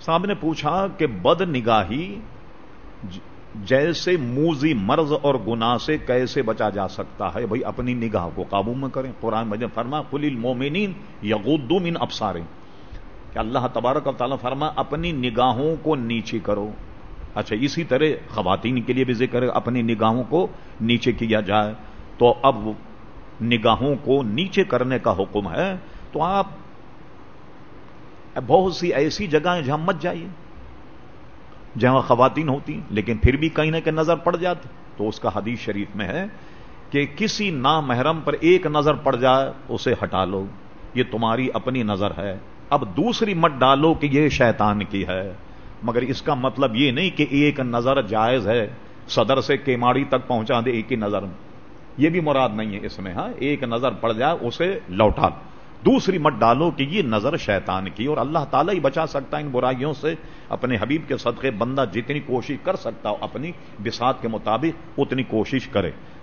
صاحب نے پوچھا کہ بد نگاہی جیسے موذی مرض اور گناہ سے کیسے بچا جا سکتا ہے؟ بھائی اپنی نگاہ کو قابو میں کریں. قرآن مجید فرما قل للمؤمنین یغضوا من ابصارہم کہ اللہ تبارک و تعالیٰ فرما اپنی نگاہوں کو نیچے کرو. اچھا اسی طرح خواتین کے لیے بھی ذکر ہے اپنی نگاہوں کو نیچے کیا جائے. تو اب نگاہوں کو نیچے کرنے کا حکم ہے تو آپ بہت سی ایسی جگہیں جہاں مت جائیے جہاں خواتین ہوتی لیکن پھر بھی کہیں نہ کہیں نظر پڑ جاتی. تو اس کا حدیث شریف میں ہے کہ کسی نامحرم پر ایک نظر پڑ جائے اسے ہٹا لو، یہ تمہاری اپنی نظر ہے. اب دوسری مت ڈالو کہ یہ شیطان کی ہے. مگر اس کا مطلب یہ نہیں کہ ایک نظر جائز ہے، صدر سے کیماڑی تک پہنچا دے ایک ہی نظر، یہ بھی مراد نہیں ہے اس میں. ہاں ایک نظر پڑ جائے اسے لوٹا، دوسری مت ڈالو کہ یہ نظر شیطان کی. اور اللہ تعالیٰ ہی بچا سکتا ہے ان برائیوں سے. اپنے حبیب کے صدقے بندہ جتنی کوشش کر سکتا ہو اپنی بساط کے مطابق اتنی کوشش کرے.